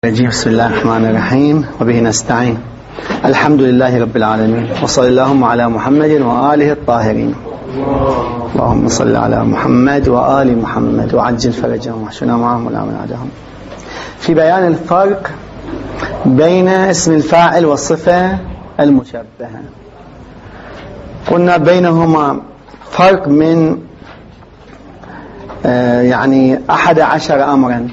بسم الله الرحمن الرحيم وبه نستعين. الحمد لله رب العالمين وصلى اللهم على محمد وآله الطاهرين. اللهم صل على محمد وآل محمد وعجل فرجهم واحشنا معهم ولا من عدهم. في بيان الفرق بين اسم الفاعل والصفة المشبهة، قلنا بينهما فرق من 11 أمرا،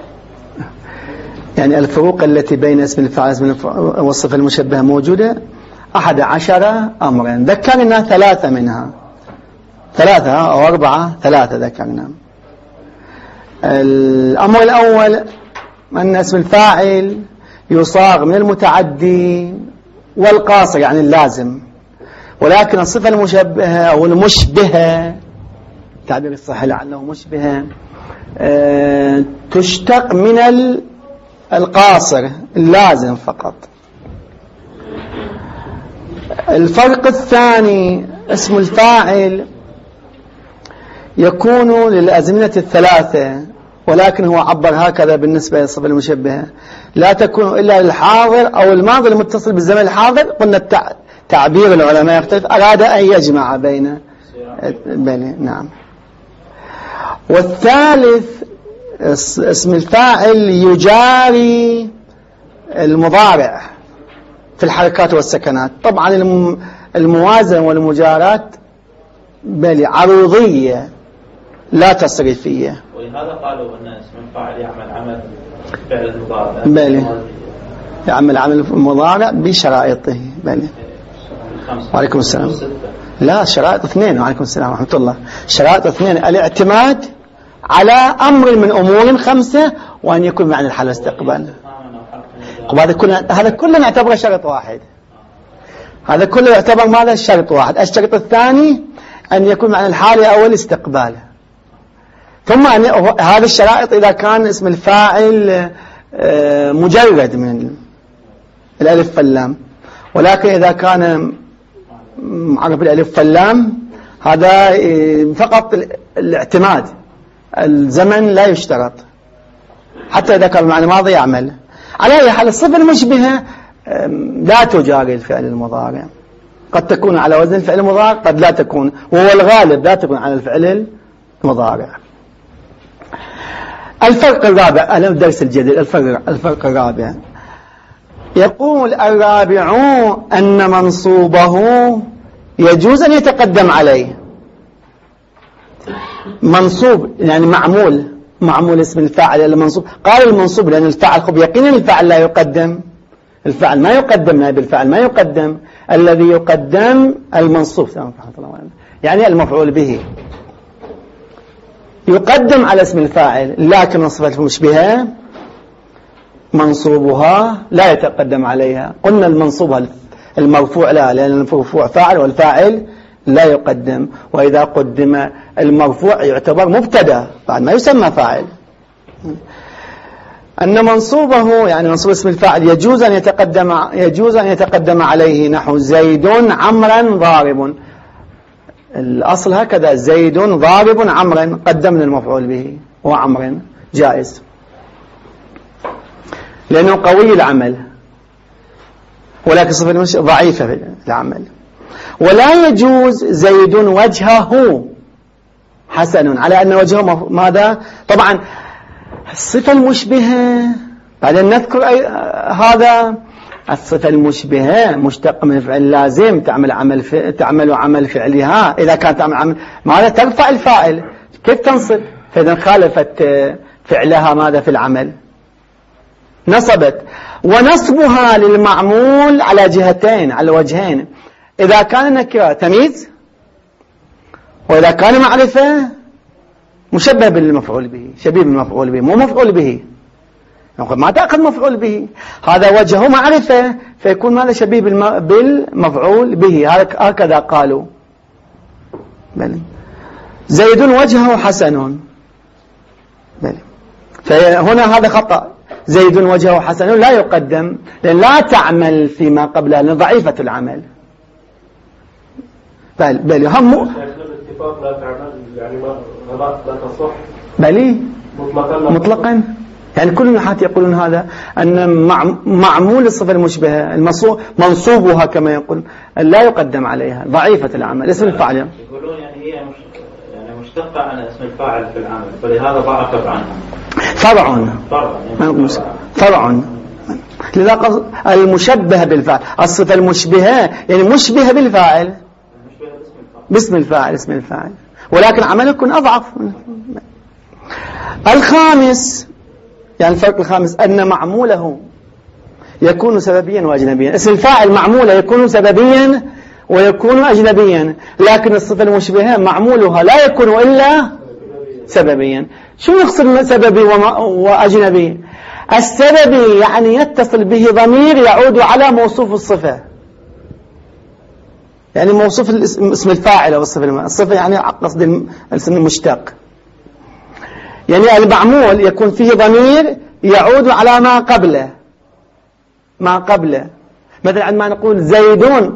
يعني الفروق التي بين اسم الفاعل والصفة المشبهة موجودة 11 أمرا. ذكرنا 3 منها، 3 أو 4، 3 ذكرنا. الأمر الأول أن اسم الفاعل يصاغ من المتعدي والقاصر يعني اللازم، ولكن الصفة المشبهة أو المشبهة، تعبير الصحيح لعله مشبهة، تشتق من القاصر اللازم فقط. الفرق الثاني، اسم الفاعل يكون للأزمنة الثلاثة، ولكن هو عبر هكذا بالنسبة للصفة المشبهة: لا تكون إلا للحاضر أو الماضي المتصل بالزمن الحاضر. قلنا تعبير العلماء يختلف، أراد أن يجمع بين نعم. والثالث اسم الفاعل يجاري المضارع في الحركات والسكنات. طبعا الموازنة والمجارات عروضية لا تصريفية، ولهذا قالوا أن اسم الفاعل يعمل عمل فعل المضارع، يعمل عمل المضارع بشرائطه. وعليكم السلام. لا، شرائط 2. وعليكم السلام ورحمة الله. شرائط 2: الاعتماد على أمر من أمور 5، وأن يكون معنى الحال والاستقبال. هذا كله نعتبره شرط واحد. هذا كله يعتبر ماذا؟ شرط واحد. الشرط الثاني أن يكون معنى الحال أو الاستقبال. ثم هذه الشرائط إذا كان اسم الفاعل مجرد من الألف واللام، ولكن إذا كان معرف بالألف واللام هذا فقط الاعتماد، الزمن لا يشترط، حتى إذا كان المعنى ماضي يعمل. على أي حال الصفة المشبهة لا تجاري الفعل المضارع، قد تكون على وزن الفعل المضارع، قد لا تكون، وهو الغالب لا تكون على الفعل المضارع. الفرق الرابع، أهلا الدرس الجديد. الفرق الرابع يقول الرابع أن منصوبه يجوز أن يتقدم عليه. منصوب يعني معمول اسم الفاعل المنصوب. قال المنصوب لأن الفاعل يقينا الفاعل لا يقدم، الفاعل ما يقدم، نائب الفاعل ما يقدم، الذي يقدم المنصوب يعني المفعول به يقدم على اسم الفاعل، لكن الصفة المشبهة منصوبها لا يتقدم عليها. قلنا المنصوب المرفوع لا، لأن المرفوع فاعل والفاعل لا يقدم، وإذا قدم المرفوع يعتبر مبتدا بعد ما يسمى فاعل. أن منصوبه يعني منصوب اسم الفاعل يجوز أن يتقدم عليه، نحو زيد عمرا ضارب. الأصل هكذا: زيد ضارب عمرا، قدمنا المفعول به وعمرا جائز لأنه قوي العمل، ولكن صفة ضعيفة في العمل. ولا يجوز زيد وجهه حسن، على أن وجهه ماذا؟ طبعا الصفة المشبهة بعدين نذكر هذا. الصفة المشبهة مشتق من فعل لازم، تعمل عمل فعلها. إذا كانت تعمل عمل ماذا؟ ترفع الفاعل. كيف تنصب؟ فإذا خالفت فعلها ماذا في العمل؟ نصبت. ونصبها للمعمول على جهتين، على وجهين: إذا كان نكرة تمييز، وإذا كان معرفة مشبه بالمفعول به، شبيه بالمفعول به، مو مفعول به. ما تأخذ مفعول به، هذا وجهه معرفة، فيكون ماذا؟ شبيه بالمفعول به. هكذا قالوا. زيد وجهه حسن. فهنا هذا خطأ. زيد وجهه حسن لا يقدم، لأن لا تعمل فيما قبلها، لأن ضعيفة العمل. بل هم الاتفاق لا تعمل، يعني لا تصح مطلقا. يعني كل النحاة يقولون هذا، أن معمول الصفة المشبهة منصوبها كما يقول لا يقدم عليها، ضعيفة العمل، اسم الفاعل. يقولون يعني هي مشتقة عن اسم الفاعل في العمل، فلهذا ضعفت عنها. فرع. لذا المشبه بالفاعل، الصفة المشبهة يعني مشبهة بالفاعل، باسم الفاعل، ولكن عمله يكون أضعف. الخامس، يعني الفرق الخامس أن معموله يكون سببيا وأجنبيا. اسم الفاعل معموله يكون سببيا ويكون أجنبيا، لكن الصفة المشبهة معمولها لا يكون إلا سببيا. شو يقصد سببي وأجنبي؟ السببي يعني يتصل به ضمير يعود على موصوف الصفة، يعني موصوف اسم الفاعل أو الصفة يعني قصد الاسم المشتق. يعني المعمول يكون فيه ضمير يعود على ما قبله. مثلا عندما نقول زيد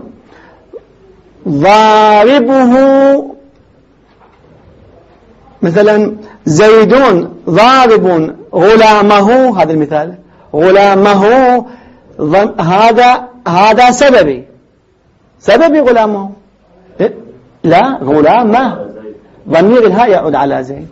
ضاربه، مثلا زيد ضارب غلامه، هذا المثال، غلامه هذا سببي غلامه. لا، غلامه ضمير الهاء يعود على زيد.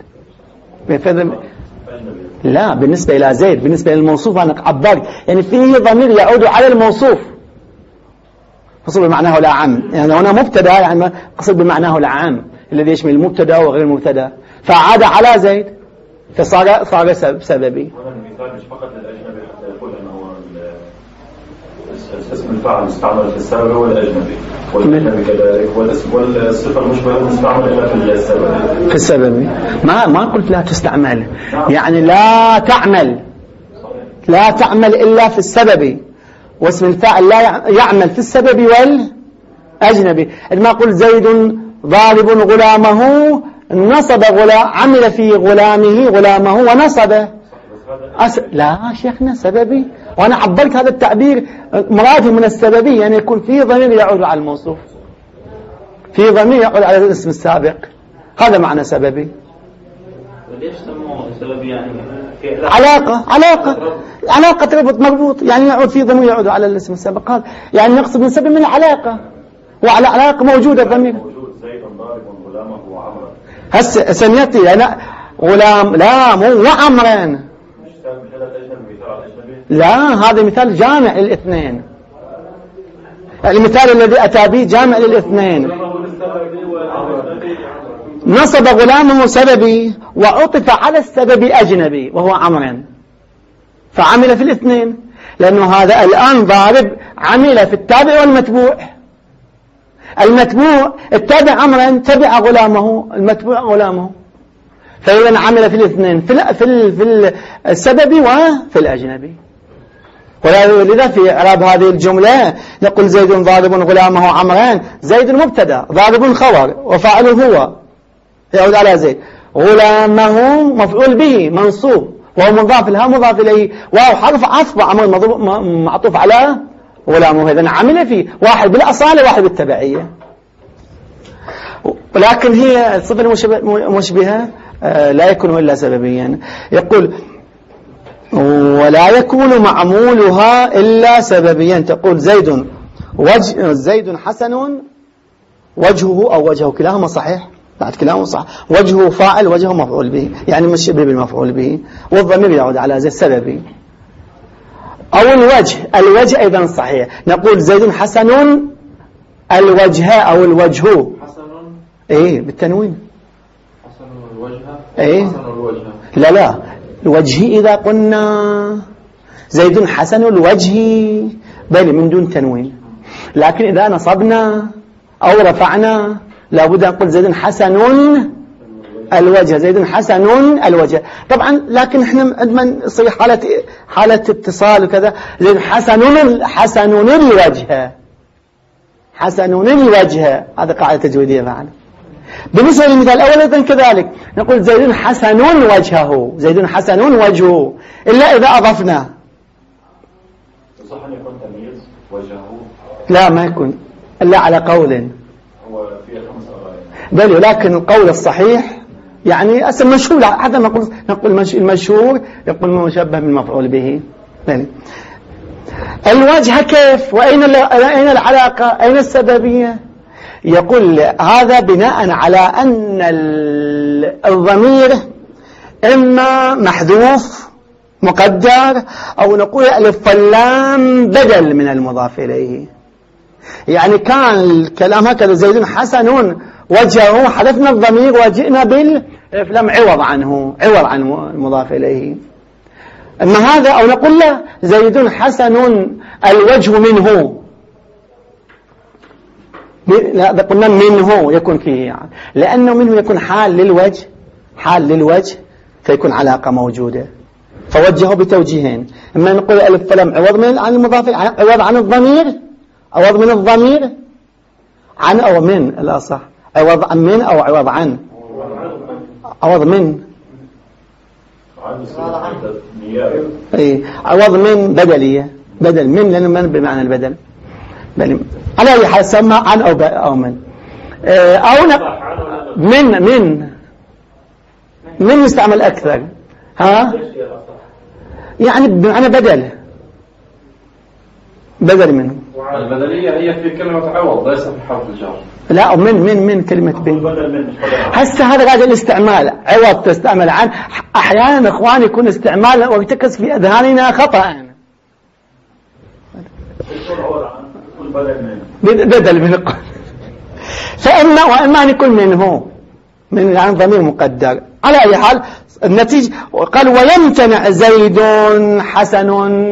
لا، بالنسبة إلى زيد، بالنسبة للموصوف أنا عبرت يعني فيه ضمير يعود على الموصوف، قصد بمعناه العام. يعني هنا مبتدا، يعني قصد بمعناه العام الذي يشمل المبتدا وغير المبتدا، فعاد على زيد فصار سببي. هذا المثال مش فقط للأجنبي حتى يقول أنه اسم الفاعل مستعمل في السبب والأجنبي، والأجنبي كذلك، والصفة المشبهة مستعمل إلا في السبب. ما قلت لا تستعمل، يعني لا تعمل إلا في السبب، واسم الفاعل لا يعمل في السبب والأجنبي. عندما قلت زيد ضارب غلامه، نصب عمل في غلامه ونصبه. لا شيخنا، سببي، وأنا عبرت هذا التعبير مرادي من السببي، يعني يكون فيه ضمير يعود على الموصوف، فيه ضمير يعود على الاسم السابق، هذا معنى سببي. ليش سموه سببي؟ يعني في علاقة ربط مربوط، يعني يعود فيه ضمير يعود على الاسم السابق، هذا يعني نقصد من سبب من العلاقة، وعلى علاقة موجودة ضمير. زيد ضارب غلامه وعمرا، هسه سنيتي أنا غلام، لا مو وعمرا، لا هذا مثال جامع للاثنين، المثال الذي أتى به جامع للاثنين. نصب غلامه سببي وعطف على السبب أجنبي وهو عمرا، فعمل في الاثنين، لأنه هذا الآن ضارب عمل في التابع والمتبوع. المتبوع التابع عمرا، تبع غلامه، المتبوع غلامه، فإذا عمل في الاثنين، في السبب وفي الأجنبي. ولذا في إعراب هذه الجملة نقول زيد ضارب غلامه عمران، زيد مبتدا، ضارب خبر، وفاعله هو يعود على زيد، غلامه مفعول به منصوب وهو مضاف، الها مضاف إليه، واو حرف عطف، عمل معطوف على غلامه، إذن عمل فيه، واحد بالأصالة واحد بالتبعية. ولكن هي الصفة المشبهة لا يكون إلا سببيا. يقول ولا يكون معمولها إلا سببيا. تقول زيد حسن وجهه أو وجهه، كلاهما صحيح، بعد كلاهما صح، وجهه فاعل وجهه مفعول به، يعني مش شبه بالمفعول به، والضمير يعود على زيد سببي. أو الوجه أيضا صحيح، نقول زيد حسن الوجه أو الوجه، حسن إيه بالتنوين، حسن الوجه، إيه حسن الوجه، لا الوجه إذا قلنا زيد حسن الوجه بل من دون تنوين، لكن إذا نصبنا أو رفعنا لابد أن نقول زيد حسن الوجه، زيد حسن الوجه. طبعا لكن احنا عندما نصير حالة اتصال وكذا، زيد حسن الوجه، حسن الوجه، هذا قاعدة تجويدية معنا. بالنسبة للمثال الأول أيضا كذلك، نقول زيد حسن وجهه، زيد حسن وجهه، إلا إذا أضفنا. صح أن يكون تمييز وجهه؟ لا ما يكون إلا على قول، هو فيه 5 آراء، بل ولكن القول الصحيح يعني اسم مشهور، حتى نقول المشهور يقول مشبه بالمفعول به. الوجه كيف؟ وأين العلاقة؟ أين السببية؟ يقول هذا بناء على أن الضمير إما محذوف مقدر، أو نقول ألف واللام بدل من المضاف إليه. يعني كان الكلام هكذا: زيد حسن وجهه، حذفنا الضمير وجئنا بالألف واللام عوض عن المضاف إليه. أما هذا، أو نقول له زيد حسن الوجه منه، لا قلنا منه يكون فيه، يعني لأنه منه يكون حال للوجه فيكون علاقة موجودة، فوجهه بتوجيهين: إما نقول ألف واللام عوض عن المضاف، عوض عن الضمير، عوض من الضمير، عن أو من، الأصح عوض عن من أو عوض عن، عوض من، اي عوض من بدلية، بدل من، لأنه من بمعنى البدل. على أي حال سمى عن أو من، أو من يستعمل أكثر، يعني بمعنى بدل منه. البدلية هي في كلمة عوض ليس في حرف الجر. لا، من كلمة بن. هسه هذا قاعد الاستعمال، عوض تستعمل عن. أحيانا إخواني يكون استعمال ويرتكز في أذهاننا خطأ. بدل من وإما يكون منه، من يعني ضمير مقدر. على أي حال النتيجة قال: ويمتنع زيد حسن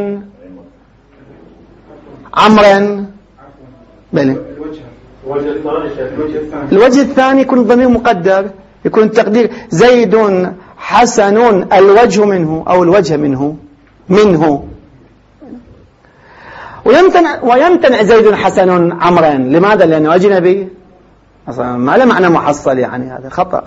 عمرا. الوجه الثاني يكون ضمير مقدر، يكون التقدير زيد حسن الوجه منه، أو الوجه منه. ويمتنع زيد حسن عمرا. لماذا؟ لأنه أجنبي، أصلا ما له معنى محصل، يعني هذا خطأ.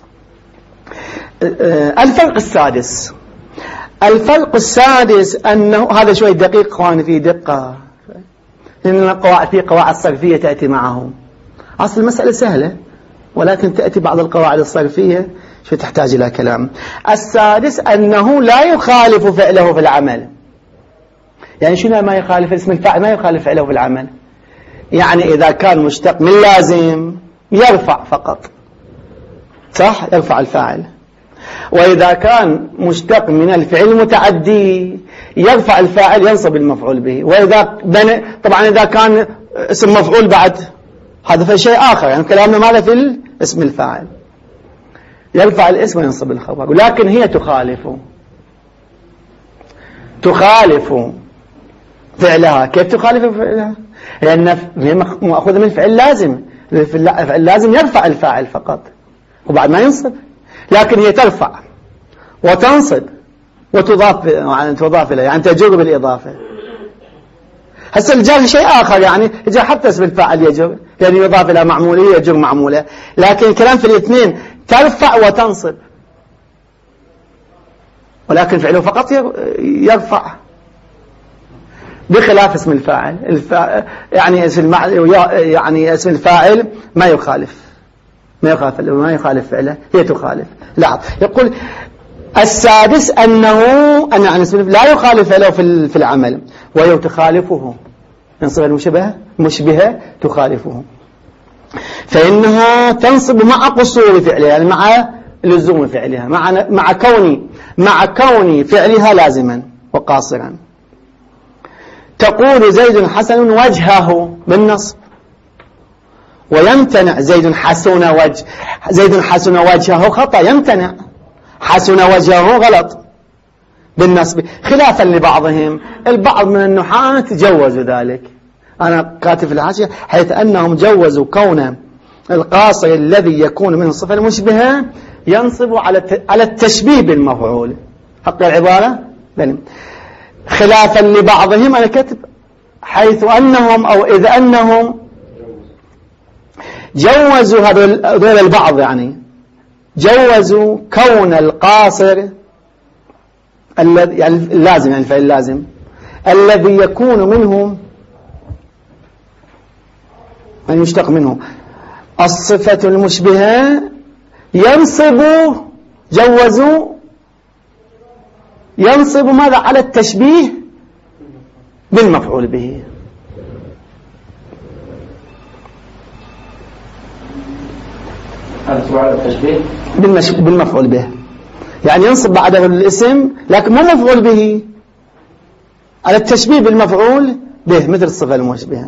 الفرق السادس أنه هذا شوي دقيق إخواني، فيه دقة، لأن في قواعد صرفية تأتي معه. أصل المسألة سهلة، ولكن تأتي بعض القواعد الصرفية شو تحتاج إلى كلام. السادس أنه لا يخالف فعله في العمل. يعني شنو ما يخالف؟ اسم الفاعل ما يخالف فعله في العمل. يعني إذا كان مشتق من لازم يرفع فقط، صح، يرفع الفاعل. وإذا كان مشتق من الفعل المتعدي يرفع الفاعل، ينصب المفعول به. وإذا طبعا إذا كان اسم مفعول بعد، هذا في شيء آخر، يعني كلامنا ماذا في اسم الفاعل، يرفع الاسم وينصب الخبر. ولكن هي تخالف فعلها. كيف تخالف فعلها؟ لأن هي مأخوذة من فعل لازم. الفعل لازم يرفع الفاعل فقط وبعد ما ينصب، لكن هي ترفع وتنصب وتضاف إليه، يعني تجر بالإضافة. هسه الجر شيء آخر، يعني يجر حتى اسم الفاعل يجر، يعني يضاف إلى معمولية يجر معمولة، لكن الكلام في الاثنين ترفع وتنصب، ولكن فعله فقط يرفع، بخلاف اسم الفاعل. يعني اسم الفاعل ما يخالف فعله، هي تخالف. لا، يقول السادس أنه لا يخالف فعله في العمل، وهي تخالفه، ينصب المشبهة تخالفه، فإنها تنصب مع قصور فعلها، يعني مع لزوم فعلها، مع كون فعلها لازما وقاصرا. تقول زيد حسن وجهه بالنصب، ويمتنع زيد حسن وجهه خطأ، يمتنع حسن وجهه غلط بالنصب، خلافا لبعضهم. البعض من النحاة جوزوا ذلك، أنا كاتب في الحاشية، حيث أنهم جوزوا كون القاصر الذي يكون من الصفة المشبهة ينصب على التشبيه بالمفعول. حق العبارة خلافا لبعضهم، أنا كاتب حيث أنهم أو إذ أنهم جوزوا هذول البعض، يعني جوزوا كون القاصر الذي يعني اللازم، يعني الفعل اللازم الذي يكون منه من يشتق منه الصفة المشبهة ينصب ماذا على التشبيه بالمفعول به. بالمفعول به، يعني ينصب بعده الاسم لكن مو مفعول به، على التشبيه بالمفعول به، مثل الصفة المشبهة.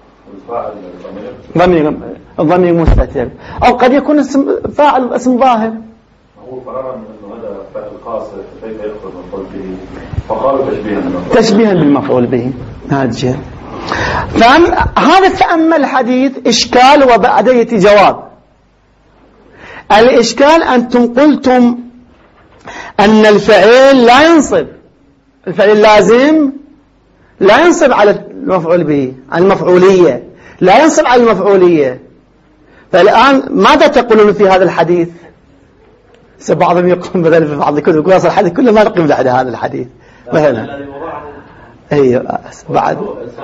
الضمير مستتر، أو قد يكون اسم فاعل اسم ظاهر. هو فرارا من أنه هذا فاعل خاص كيف يأخذ المفعول به، فقالوا تشبيها بالمفعول به. هذا الجهة. هذا تأمل الحديث إشكال وبعد يأتي جواب. الإشكال أنتم قلتم أن الفعل لا ينصب، الفعل اللازم لا ينصب على المفعول به، على المفعولية، لا ينصب على المفعولية. فالآن ماذا تقولون في هذا الحديث؟ بعضهم يقول بدل في بعض الكتب يقول أصل الحديث كله ما نقيم بعد هذا الحديث مثلا. أيوة بعد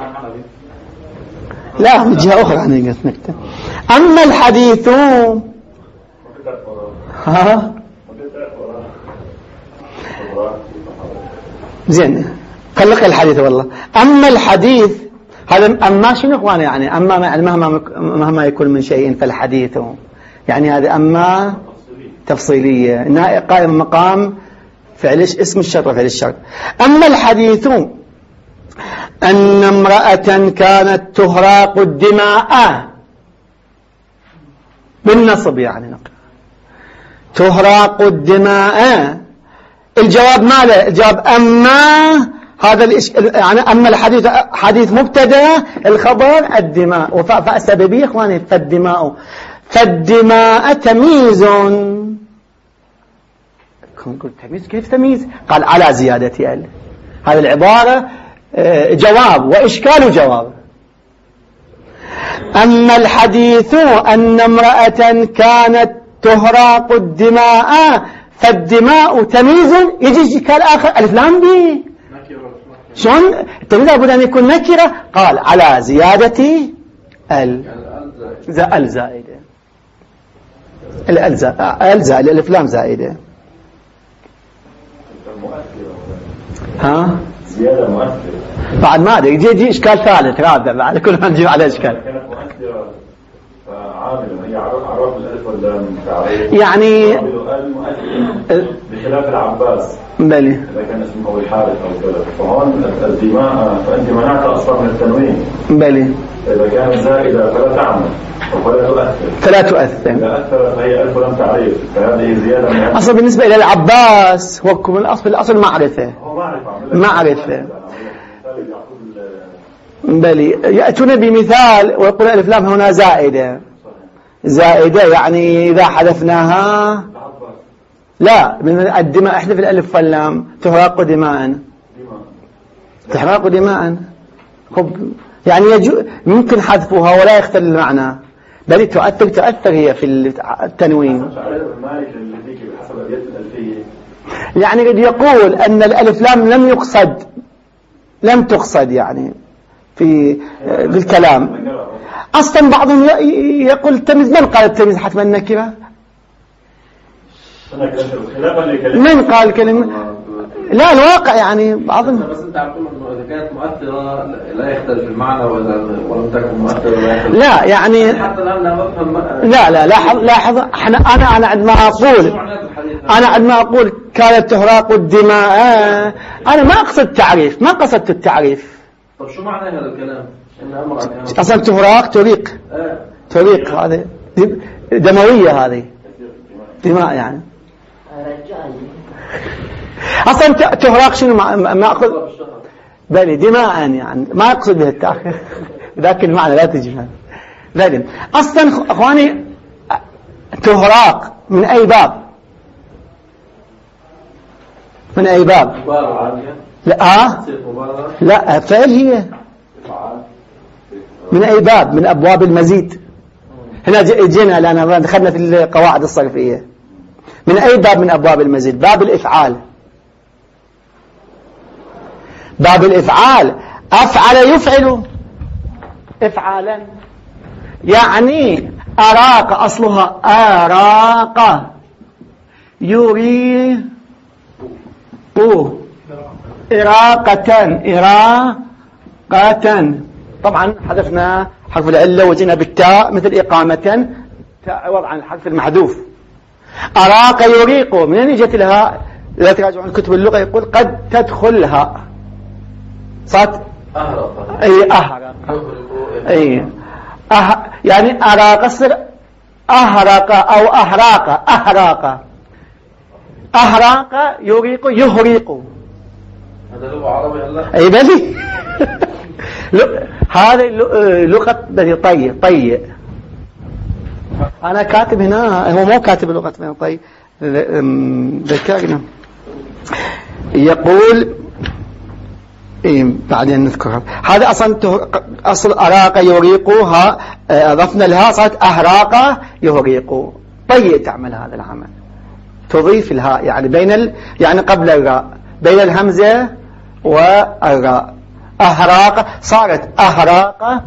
لا من جهة أخرى يعني نكتب. أما الحديث زين خلق الحديث والله. أما الحديث هذا أما شنو إخواني يعني أما مهما يكون من شيء فالحديث يعني هذا أما تفصيلية قائم مقام فعل اسم الشرط وفعل الشرط. أما الحديث أن امرأة كانت تهراق الدماء بالنصب يعني تهراق الدماء. الجواب ماله؟ الجواب أما هذا يعني أما الحديث حديث مبتدا، الخبر الدماء، فالسببية إخواني فالدماء تمييز. تمييز كيف تمييز؟ قال على زيادة ال. هذه العبارة جواب وإشكال جواب. أما الحديث أن امرأة كانت تهراق الدماء فالدماء تمييز، يجي إشكال آخر ألف لام دي شلون التمييز لابد أن يكون نكرة. قال على زيادة ال زائدة، الألف لام زائدة. ها زيادة مؤثرة بعد ما أدري يجي إشكال ثالث رابع بعد كل ما نجيب على إشكال. كانت مؤثرة فعاملة هي عرف الألف واللام تعريف يعني بخلاف العباس بلي إذا كان اسمه الحارث أو كذا. فهون الدماء فأنت منعت أصلا من التنوين بلي، إذا كانت زائدة فلا تعمل فلا تؤثر إذا أثرت فهي ألف لم تعريف، فهذه زيادة من أصلا بالنسبة إلى العباس هو من الأصل معرفة بلي. يأتون بمثال ويقول الألف لام هنا زائدة يعني إذا حذفناها لا من الدماء احذف الألف واللام تهراق دماء يعني ممكن حذفها ولا يختل المعنى، بل تؤثر هي في التنوين. يعني قد يقول أن الألف لام لم تقصد يعني في الكلام. أصلا بعضهم يقول التمييز، من قال التمييز حتما النكرة؟ من قال كلمة؟ لا الواقع يعني بعضهم. بس انت عم تقول انه اذا كانت مؤثرة لا يختلف المعنى ولم تكن مؤثرة لا يختلف. لا يعني حتى الان لا لاحظ انا عندما اقول كانت تهراق الدماء انا ما اقصد التعريف، ما قصدت التعريف. طب شو معنى هذا الكلام؟ اصلا تهراق تريق هذه دموية، هذه دماء يعني أصلا تهراق شنو ما أقصد بلي دماء يعني ما أقصد به التأخير ذاك المعنى لا تجي لكن أصلا أخواني تهراق من أي باب؟ من أي باب؟ لا فعل هي من أي باب؟ من أبواب المزيد. هنا جينا لأن دخلنا في القواعد الصرفية. من أي باب من أبواب المزيد؟ باب الإفعال. باب الإفعال أفعل يفعل إفعالا، يعني أراق أصلها أراق يريق إراقة طبعا حذفنا حرف العلة وجينا بالتاء مثل إقامة، تاء عوض عن الحرف المحذوف. أراق يريق، منين اجت الهاء؟ إذا تراجعون كتب اللغة يقول قد تدخل الهاء، صارت أهرق. يعني أراق يصير أهرق أو أهراق يريق يهريق. هذا لغة عربية هلا؟ أي بلي. هذا لغة بني طي. أنا كاتب هنا، هو مو كاتب لغة بني طي، ذكرنا يقول بعدين نذكرها. هذا أصل أراق يريقها، أضفنا لها صارت أهراق يهريق. طي تعمل هذا العمل، تضيف الهاء يعني يعني قبل الراء، بين الهمزة والراء. أهراق صارت أهراق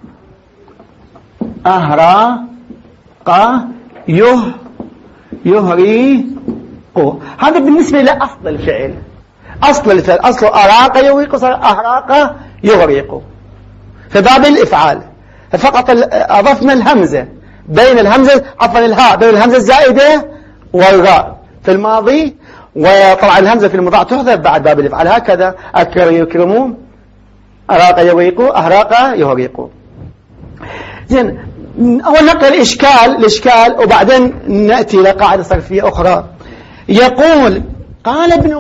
يهريق. هذا بالنسبة لأصل الفعل. أصل أراق يهريق صار أهراق يهريق في باب الإفعال. فقط أضفنا الهمزة بين الهمزة الهاء بين الهمزة الزائدة والراء في الماضي، وطبعا الهمزة في المضارع تحذف بعد باب الإفعال. هكذا أكرم يكرمون، أراق يريق، أهراق يهريق. زين، أول نقل الإشكال وبعدين نأتي إلى قاعدة صرفية أخرى. يقول قال ابن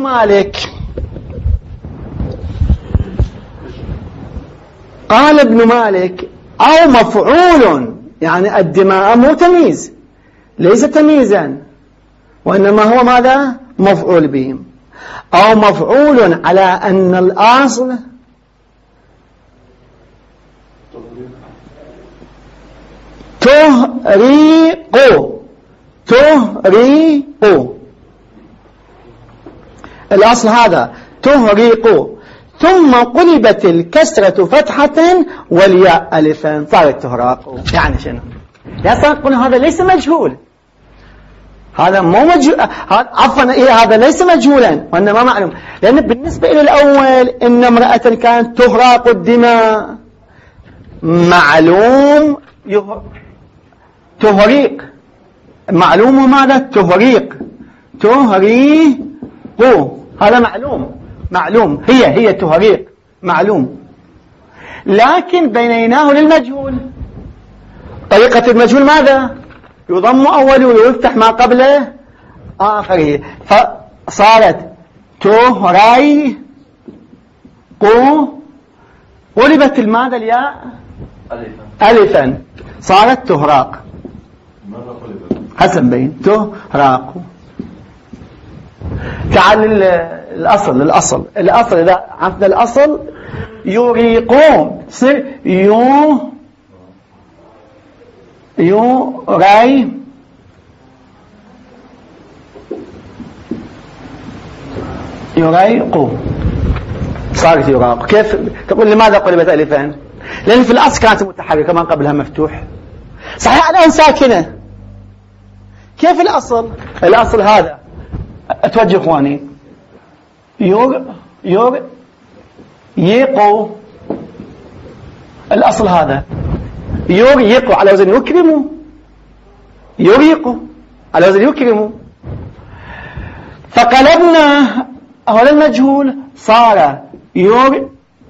مالك أو مفعول، يعني الدماء مو تمييز، ليس تمييزا، وإنما هو ماذا؟ مفعول به. أو مفعول على أن الأصل تهريق. الأصل هذا تهريق، ثم قلبت الكسرة فتحة والياء ألفا صارت تهراق. يعني شنو؟ يقولون هذا ليس مجهول، هذا مو مجهول، عفوا هذا ليس مجهولا وإنما معلوم. لأن بالنسبة إلى الأول إن امرأة كانت تهراق الدماء، معلوم تهريق، معلوم ماذا؟ تهريق، هذا معلوم، هي تهريق معلوم. لكن بينيناه للمجهول. طريقة المجهول ماذا؟ يضم أوله ويفتح ما قبله آخره، فصارت تهريق، قلبت الماذا الياء ألفا صارت تهراق. حسن بين تهراق. تعال الأصل إذا عرفنا الأصل يريقون تصير يريق صارت يراق. كيف تقول لماذا قلبت ألفان؟ لأن في الأصل كانت متحركة من قبلها مفتوح، صحيح الآن ساكنة. كيف الأصل هذا؟ أتوجه إخواني، يقو، الأصل هذا يريق على وزن يكرم، يريق على وزن يكرم. فقلبنا أولا المجهول صار يقو،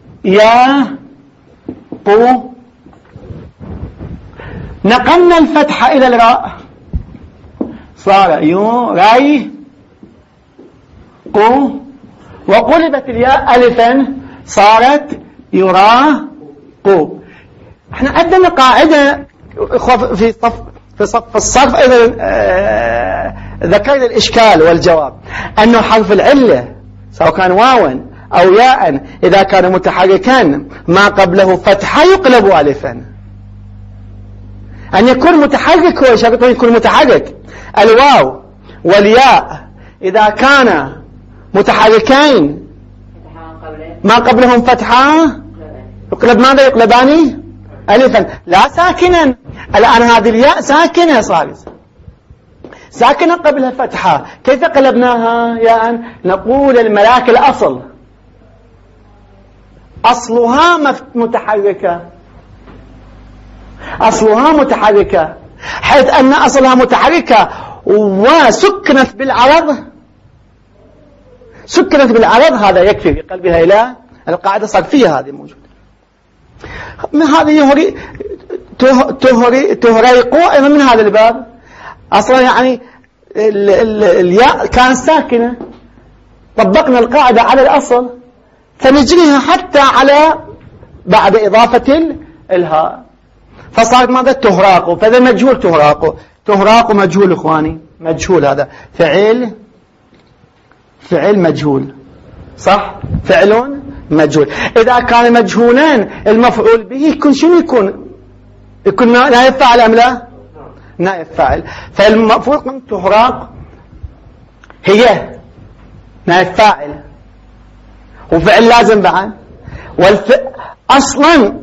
نقلنا الفتح إلى الراء صار يريق، وقلبت الياء ألفا صارت يراق. احنا عندنا قاعدة في صف الصرف ايضا ذكرنا الاشكال والجواب، انه حرف العلة سواء كان واوا او ياء اذا كان متحركا ما قبله فتحة يقلب الفا. ان يكون متحرك هو شرط يكون متحرك. الواو والياء اذا كان متحركين ما قبلهم فتحة يقلب ماذا؟ يقلبان ألفا لا ساكنا. الآن هذه الياء ساكنة صارت ساكنة قبلها فتحة، كيف قلبناها؟ يعني نقول الملاك الأصل أصلها متحركة، أصلها متحركة، حيث أن أصلها متحركة وسكنت بالعرض، سكنت بالعرض، هذا يكفي في قلبها إلى القاعدة الصرفية هذه موجودة. هذه تهريق أيضا من هذا الباب. أصلا يعني الياء كانت ساكنة، طبقنا القاعدة على الأصل فنجريها حتى على بعد إضافة الهاء، فصارت ماذا؟ تهراق. فإذا مجهول تهراق، تهراق مجهول إخواني، مجهول، هذا فعل مجهول، صح؟ فعل مجهول. إذا كان مجهولان المفعول به يكون شنو؟ يكون نائب فاعل أم لا؟ نائب فاعل. فالمفروض تهراق هي نائب فاعل وفعل لازم بعد. أصلا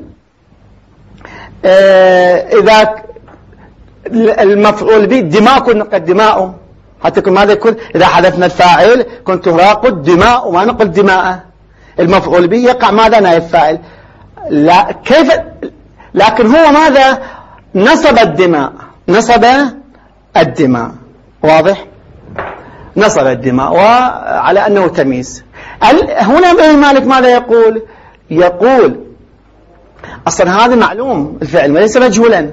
إذا المفعول به دماء كنا قد دماء، حتى يكون ماذا يكون؟ إذا حذفنا الفاعل كنت تهراق الدماء وما نقول دماء، المفعول به يقع ماذا؟ نائب فاعل. لا كيف؟ لكن هو ماذا؟ نصب الدماء، نصب الدماء، واضح؟ نصب الدماء وعلى أنه تمييز. هنا ابن مالك ماذا يقول؟ يقول أصلا هذا معلوم الفعل وليس مجهولا،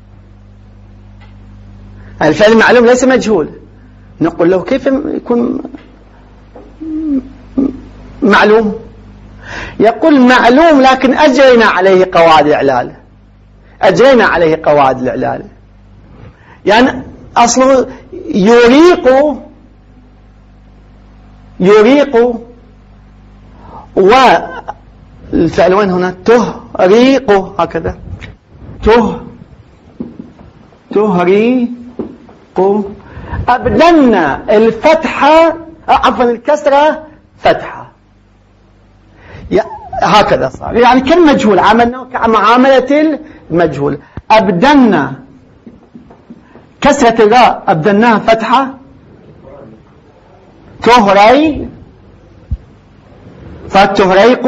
الفعل معلوم ليس مجهول. نقول له كيف يكون معلوم؟ يقول معلوم لكن أجرينا عليه قواعد الإعلال، أجرينا عليه قواعد الإعلال. يعني أصله يريق والفعل وين هنا؟ تهريق، هكذا تهريق. أبدلنا الفتحة، عفوا الكسرة فتحة، هكذا صار. يعني كالمجهول عملنا كمعاملة المجهول. أبدلنا كسرة الراء أبدلناها فتحة تهري، فتهريق.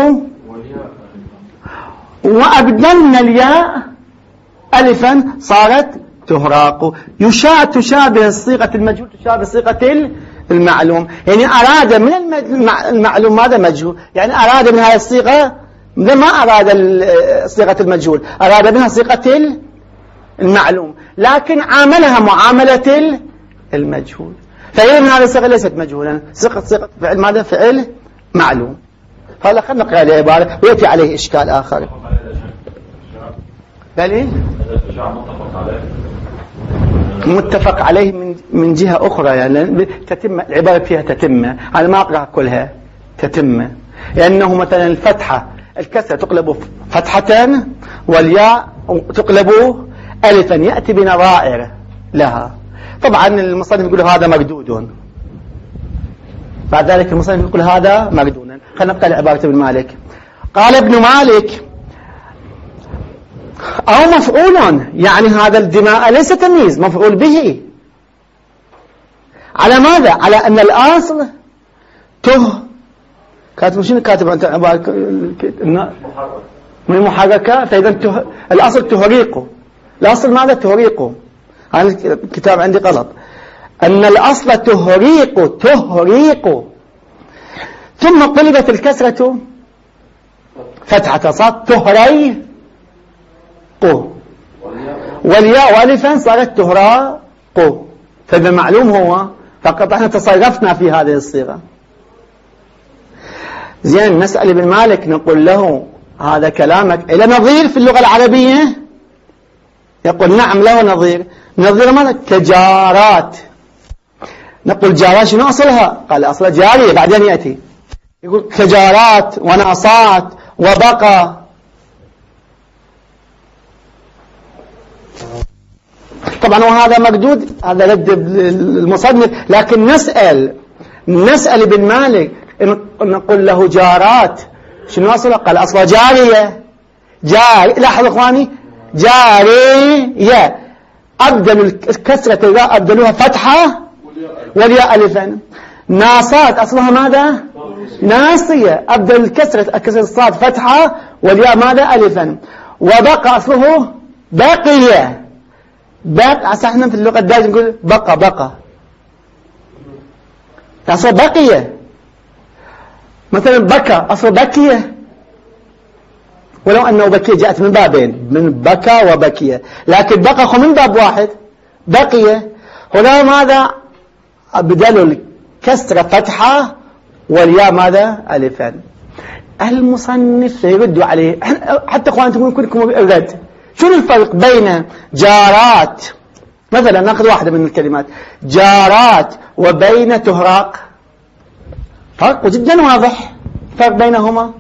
وأبدلنا الياء ألفا صارت تهراق. تشابه صيغة المجهول، تشابه صيغة المعلوم. يعني أراد من المعلوم ماذا؟ مجهول. يعني أراد من هذه الصيغة ما أراد صيغة المجهول، أراد منها صيغة المعلوم، لكن عاملها معاملة المجهول. فهي من هذه الصيغة ليست مجهولا، صيغة فعل ماذا؟ فعل معلوم. هذا خلنا نقرأ العبارة ويأتي عليه إشكال آخر. بل متفق عليه من جهة أخرى، يعني تتم العبارة فيها تتمة، أنا ما أقرأ كلها تتمة، لأنه مثلا الفتحة الكسرة تقلب فتحة والياء تقلب ألفا، يأتي بنظائر لها. طبعا المصنف يقول هذا مردود، بعد ذلك المصنف يقول هذا مردود. خلينا نبقى لعبارة ابن مالك. قال ابن مالك أو مفعول، يعني هذا الدماء ليس تمييز، مفعول به. على ماذا؟ على أن الأصل كاتب شنو كاتب أنت عبارة من محركة، فإذا الأصل تهريقه. الأصل ماذا؟ تهريقه. هذا الكتاب عندي غلط، أن الأصل تهريق ثم قلبت الكسرة فتحة صارت تهريق، والياء والفا صارت تهراق. فإذا معلوم هو، فقط احنا تصرفنا في هذه الصيغة. زين، نسأل ابن مالك نقول له هذا كلامك إلى نظير في اللغة العربية؟ يقول نعم له نظير. نظير ماذا؟ كجارات. نقول جارات شنو أصلها؟ قال أصلها جارية، بعدين يأتي يقول كجارات وناصات وبقى. طبعا وهذا مردود، هذا رد المصنف، لكن نسأل ابن مالك نقول له جارات شنو أصلها؟ قال أصلها جارية. لاحظوا إخواني، جارية أبدلوا الكسرة الراء أبدلوها فتحة والياء ألفا. ناصات أصلها ماذا؟ ناصية، أبدل كسرة الصاد فتحة والياء ماذا؟ ألفا. وبقى أصله بقية. احنا في اللغة الدارجة نقول بقى أصله بقية. مثلا بكى أصله بكية، ولو أنه بكية جاءت من بابين، من بكى وبكية، لكن بقى من باب واحد بقية. هنا ماذا؟ بدلوا الكسرة فتحة والياء ماذا؟ ألفا. المصنف يردوا عليه، حتى أخوان تقولون كلكم الرد. شنو الفرق بين جارات، مثلا نأخذ واحدة من الكلمات جارات، وبين تهراق؟ فرق جدا واضح فرق بينهما.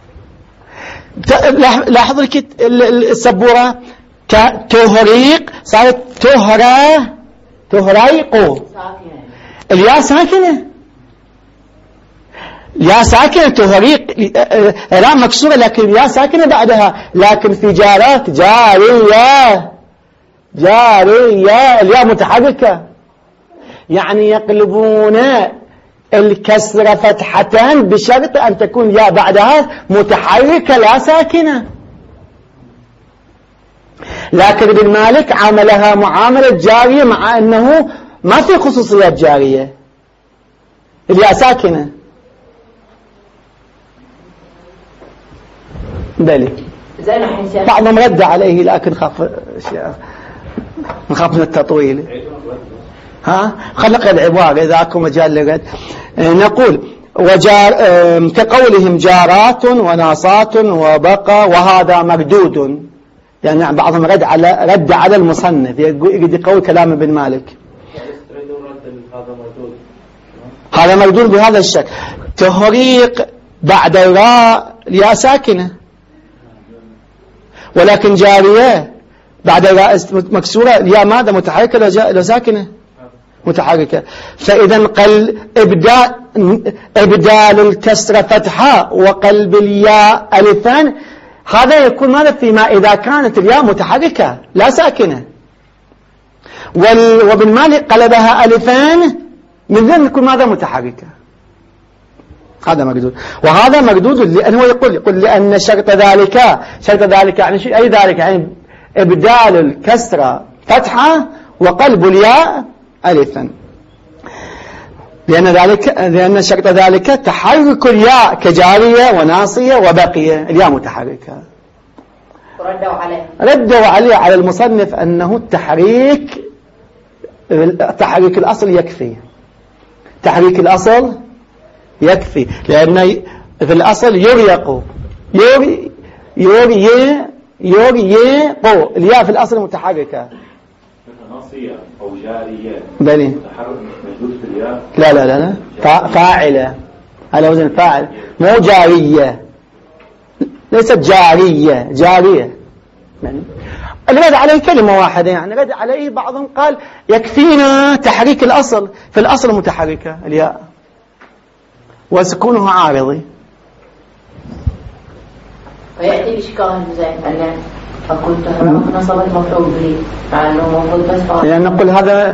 لاحظوا السبورة تهريق صارت تهريق، الياء ساكنة، يا ساكنة تهريق، لا مكسورة لكن يا ساكنة بعدها. لكن في جارات جارية الياء متحركة، يعني يقلبون الكسرة فتحتان بشرط أن تكون ياء بعدها متحركة لا ساكنة. لكن ابن مالك عاملها معاملة جارية، مع أنه ما في خصوصيات جارية، الياء ساكنة. بلي بعضهم رد عليه، لكن نخاف من التطويل. خلق العبارة إذا أكو مجال لرد. نقول كقولهم جارات وناصات وبقى، وهذا مردود. يعني بعضهم رد على المصنف، يقول كلام ابن مالك. هذا مردود بهذا الشكل، تهريق بعد الراء الياء ساكنة، ولكن جارية بعد الراء مكسورة الياء ماذا؟ متحركة لو ساكنة متحركة. فإذا إبدال الكسرة فتحة وقلب الياء ألفان، هذا يكون ماذا؟ فيما إذا كانت الياء متحركة لا ساكنة، وابن مالك قلبها ألفان من ذلك يكون ماذا؟ متحركة. هذا مردود، وهذا مردود لأنه يقول لأن شرط ذلك يعني أي ذلك؟ يعني إبدال الكسرة فتحة وقلب الياء ألفا، لأن شرط ذلك تحرك الياء كجارية وناصية وبقية، الياء متحركة. ردوا عليه على المصنف أنه التحريك الأصل يكفي، تحريك الأصل يكفي، لأن في الأصل يريق الياء في الأصل متحركة. ناصية أو جارية بلي متحرك موجود في الياء؟ لا فاعلة على وزن فاعل، مو جارية، ليست جارية. يعني الرد عليه كلمة واحدة، يعني رد عليه بعضهم قال يكفينا تحريك الأصل، في الأصل متحركة الياء وسكونها عارضي. ويأتي بإشكال زي أن أقول تحرك نصب المفعول به مع أنه موجود بس، يعني نقول هذا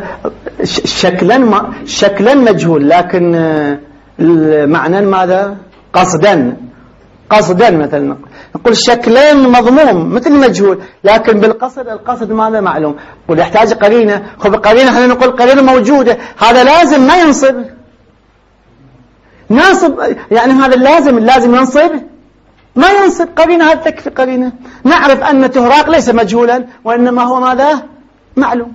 شكلا مجهول، لكن معنى ماذا؟ قصدا مثلا نقول شكلا مضموم مثل مجهول، لكن القصد ماذا؟ معلوم. ويحتاج قرينة، قرينة احنا نقول قرينة موجودة، هذا لازم ما ينصب، ناصب يعني هذا لازم ينصب، ما ينصب قرينة، هذا تكفي قرينة. نعرف أن تهراق ليس مجهولا، وإنما هو ماذا؟ معلوم.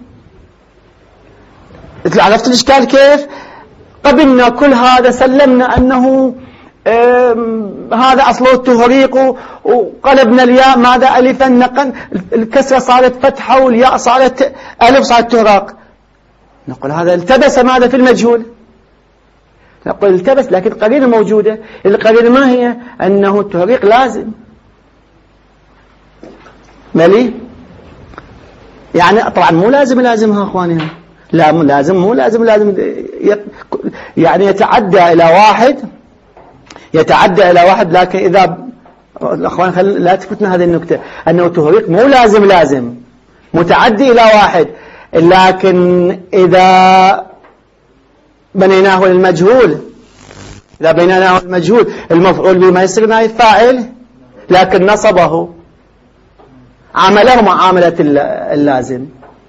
عرفت الإشكال كيف؟ قبلنا كل هذا، سلمنا أنه هذا أصله التهريق، وقلبنا الياء ماذا؟ ألفا، نقل الكسرة صارت فتحة والياء صارت ألف، صارت تهراق. نقول هذا التبس ماذا؟ في المجهول. نقول التبس، لكن قرينة موجودة. القرينة ما هي؟ أنه التهريق لازم ملي، يعني طبعا مو لازمها أخواني، لا مو لازم يعني يتعدى إلى واحد، لكن إذا الأخوان لا تفتنا هذه النكتة، أنه تهريق مو لازم متعدي إلى واحد. لكن إذا بنيناه للمجهول، إذا بنيناه للمجهول المفعول به ما يصير نائب فاعل، لكن نصبه عمله معاملة اللازم.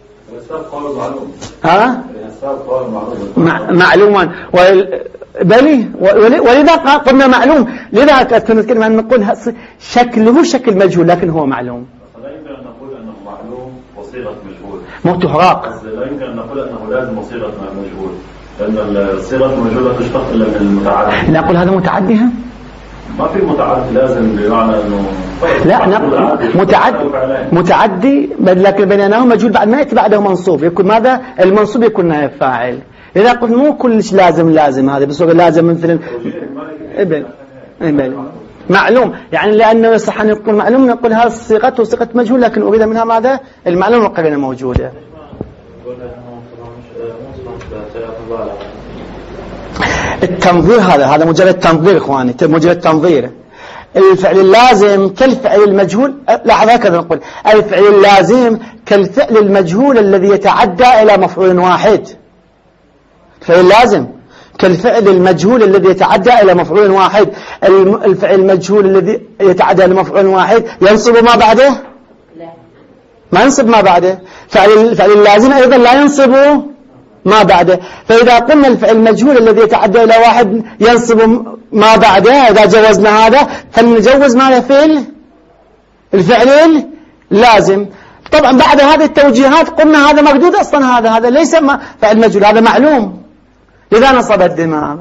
ها؟ معلوما بلي، ولذا قلنا معلوم، لذا كنا نقول شكله شكل مجهول لكن هو معلوم. لا يمكن أن نقول أنه معلوم وصيغة مجهول. مو تحراق. لا يمكن أن نقول أنه لازم وصيغة مجهول، لأن الصيغة المجهول لا تشتق إلا من المتعدي. نقول هذا متعدي هم؟ ما في متعدي لازم بمعنى أنه لا نقول متعدي لكن بنيناه مجهول بعد ما يأتي بعده منصوب، يكون ماذا؟ المنصوب يكون نائب فاعل. إذا قلت مو كلش لازم هذا بس لازم مثل معلوم، يعني لأنه يصح أن يقول معلوم نقول هذا صيغته صيغة مجهول لكن أريد منها ماذا؟ المعلوم والقرينة موجودة. التنظير هذا مجرد تنظير إخواني، مجرد تنظير. الفعل اللازم كالفعل المجهول، لحظة كذا نقول الفعل اللازم كالفعل المجهول الذي يتعدى إلى مفعول واحد. الفعل اللازم كالفعل المجهول الذي يتعدى إلى مفعول واحد. الفعل المجهول الذي يتعدى إلى مفعول واحد ينصب ما بعده؟ لا، ما ينصب ما بعده. الفعل اللازم أيضا لا ينصب ما بعده. فإذا قلنا الفعل المجهول الذي يتعدى إلى واحد ينصب ما بعده، إذا جوزنا هذا فلنجوز ماذا في الفعل اللازم. طبعا بعد هذه التوجيهات قلنا هذا مردود أصلا، هذا ليس فعل مجهول، هذا معلوم، لذا نصب الدماء.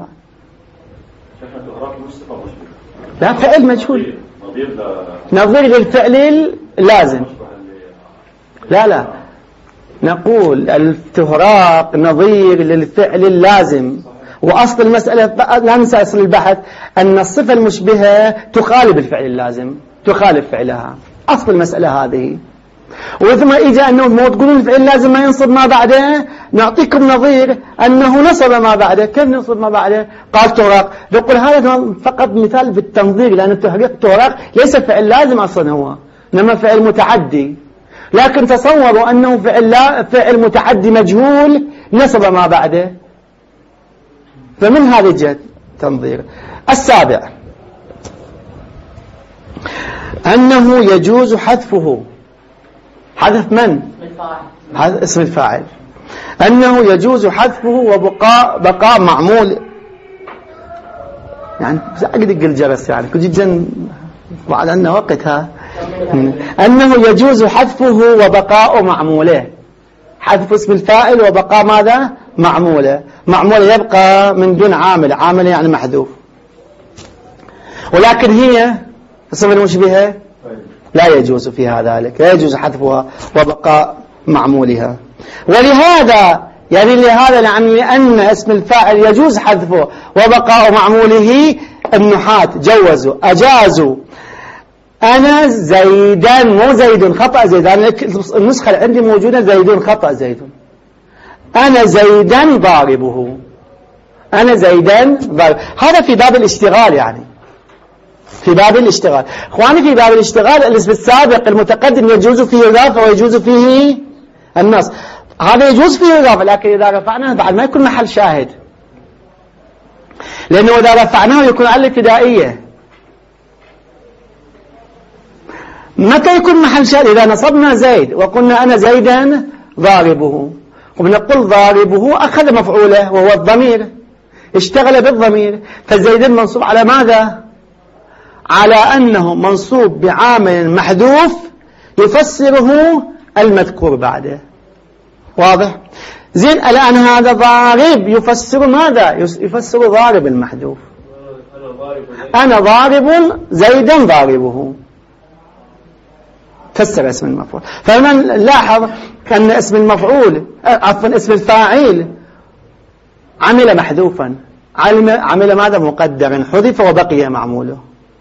لا، فعل مجهول نظير للفعل اللازم. لا نقول التهراق نظير للفعل اللازم. وأصل المسألة لا ننسى أصل البحث أن الصفة المشبهة تخالف الفعل اللازم، تخالف فعلها، أصل المسألة هذه. وثم إجا أنه تقولون الفعل اللازم ما ينصب ما بعده، نعطيكم نظير أنه نصب ما بعده. كيف نصب ما بعده؟ قال تهراق. نقول هذا فقط مثال بالتنظير، لأن التهراق ليس فعل لازم أصلا، هو إنما فعل متعدي. لكن تصوروا أنه فعل متعدي مجهول نصب ما بعده، فمن هذا الجهة تنظير. السابع أنه يجوز حذفه. حذف من؟ حذف اسم الفاعل. أنه يجوز حذفه وبقاء معمول، يعني أقدق الجرس يعني كل جدا بعد عندنا وقتها. أنه يجوز حذفه وبقاء معموله. حذف اسم الفاعل وبقاء ماذا؟ معموله. معموله يبقى من دون عامل يعني محذوف. ولكن هي الصفة المشبهة لا يجوز فيها ذلك، لا يجوز حذفها وبقاء معمولها. ولهذا لأن اسم الفاعل يجوز حذفه وبقاء معموله، النحاة جوزوا أجازوا أنا زيدا، مو زيد خطأ زيد، النسخة اللي عندي موجودة زيد خطأ زيد. أنا زيدا ضاربه، أنا زيدا ضارب. هذا في باب الاشتغال، يعني في باب الاشتغال. اخواني في باب الاشتغال الاسم السابق المتقدم يجوز فيه إضافة ويجوز فيه النص. هذا يجوز فيه إضافة، لكن إذا رفعناه بعد ما يكون محل شاهد، لأنه إذا رفعناه يكون على الابتدائية. متى يكون محل شاهد؟ إذا نصبنا زيد وقلنا أنا زيدا ضاربه، وبنقول ضاربه أخذ مفعوله وهو الضمير، اشتغل بالضمير، فزيد منصوب على ماذا؟ على أنه منصوب بعامل محذوف يفسره المذكور بعده. واضح؟ زين. الآن هذا ضارب يفسر ماذا؟ يفسر ضارب المحذوف. أنا ضارب زيدا ضاربه، فسر اسم المفعول. فمن لاحظ أن اسم المفعول اسم الفاعل عمل محذوفا، عمل ماذا؟ مقدرا، حذف وبقي معموله.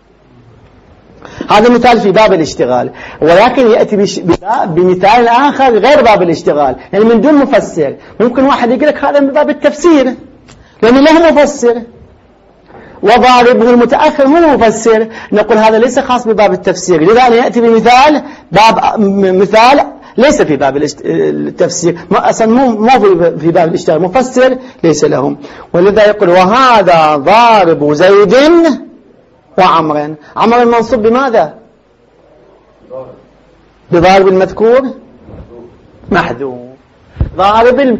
هذا مثال في باب الاشتغال، ولكن يأتي بمثال آخر غير باب الاشتغال، يعني من دون مفسر. ممكن واحد يقول لك هذا من باب التفسير لأنه له مفسر، وضاربه المتأخر هو مفسر. نقول هذا ليس خاص بباب التفسير، لذا يأتي بمثال مثال ليس في باب التفسير، أصلا مو في باب الاشتغال، مفسر ليس لهم. ولذا يقول وهذا ضارب زيد وعمر. عمر المنصوب بماذا؟ بضارب المذكور محذوف. ضارب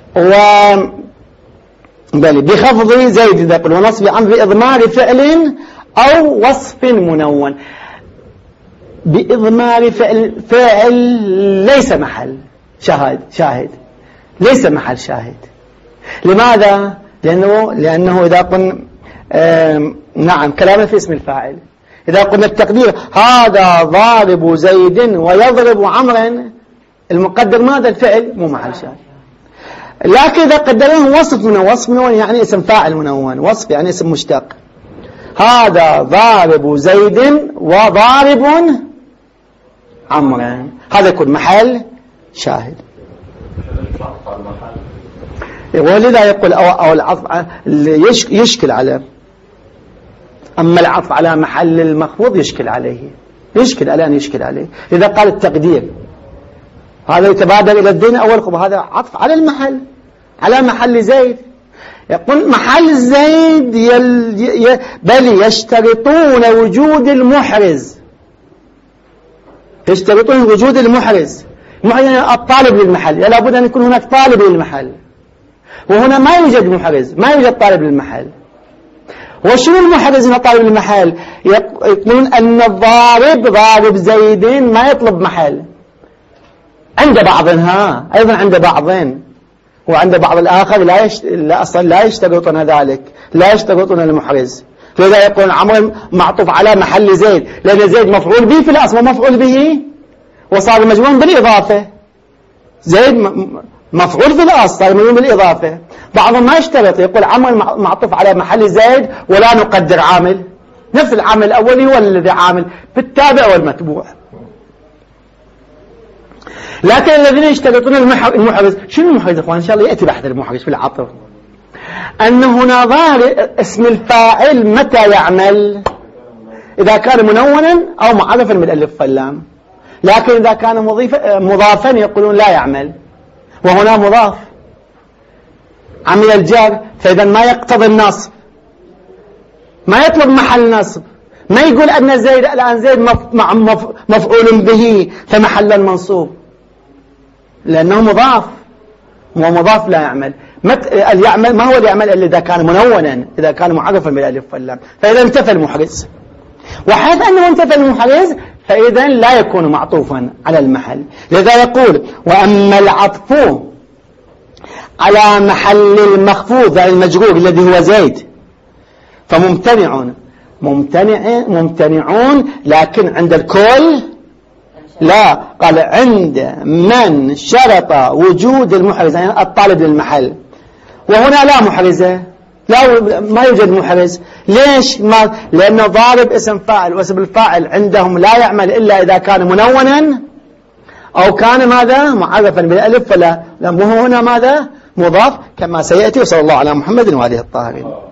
بخفض زيد يقول ونصب عمر بإضمار فعل أو وصف منون. بإضمار فعل ليس محل شاهد ليس محل شاهد. لماذا؟ لأنه إذا قلنا نعم كلامه في اسم الفاعل. إذا قلنا التقدير هذا ضارب زيد ويضرب عمرا، المقدر ماذا؟ الفعل، مو محل شاهد. لكن إذا قدرناه وصف منون يعني اسم فاعل منون، وصف يعني اسم مشتق. هذا ضارب زيد وضارب عمرا، هذا يكون محل شاهد. ولذا يقول أو العطف يشكل على، أما العطف على محل المخفوض يشكل عليه، يشكل عليه. إذا قال التقدير هذا يتبادل إلى الدين أول خب، هذا عطف على المحل، على محل زيد. يقول محل زيد بل يشترطون وجود المحرز، يشترطون وجود المحرز. يعني الطالب للمحل، لا بد أن يكون هناك طالب للمحل، وهنا ما يوجد محرز، ما يوجد طالب للمحل. وشنو المحرز من طالب المحل؟ يقولون أن ضارب زيد ما يطلب محل عند بعضها، أيضا عند بعضين، وعند بعض الآخر لا يشترطون ذلك، لا يشترطون المحرز. لذا يقول عمر معطوف على محل زيد، لأن زيد مفعول به في الأصل ومفعول به وصار مجرور بالإضافة. زيد مفعول في الأصل صار مجرور بالإضافة. بعضهم ما يشترط، يقول عمر معطوف على محل زيد ولا نقدر عامل، نفس العامل الأولي هو الذي عامل بالتابع والمتبوع. لكن الذين يشترطون المحرز، شنو المحرز إخوان؟ إن شاء الله يأتي بحث المحرز في العطف. أن هنا ظاهر اسم الفاعل متى يعمل؟ إذا كان منونا أو معرفا بالألف واللام. لكن إذا كان مضافا يقولون لا يعمل، وهنا مضاف عمل الجار، فإذا ما يقتضي النصب، ما يطلب محل نصب، ما يقول أن زيد الآن زيد مفعول به فمحل المنصوب، لأنه مضاف، ومضاف لا يعمل. ما هو اللي يعمل إلا إذا كان منونا، إذا كان معرفا بالألف واللام، فإذا انتفى المحرز. وحيث أنه انتفى المحرز فإذا لا يكون معطوفا على المحل. لذا يقول وأما العطف على محل المخفوض المجرور الذي هو زيد ممتنعون، لكن عند الكل لا. قال عند من شرط وجود المحرز، يعني الطالب للمحل، وهنا لا محرزة، ما يوجد محرز. ليش؟ لأنه ضارب اسم فاعل، واسم الفاعل عندهم لا يعمل إلا إذا كان منونا أو كان ماذا؟ معرفا بالألف، فلا. وهو هنا ماذا؟ مضاف كما سيأتي. وصلى الله على محمد وآله الطاهرين.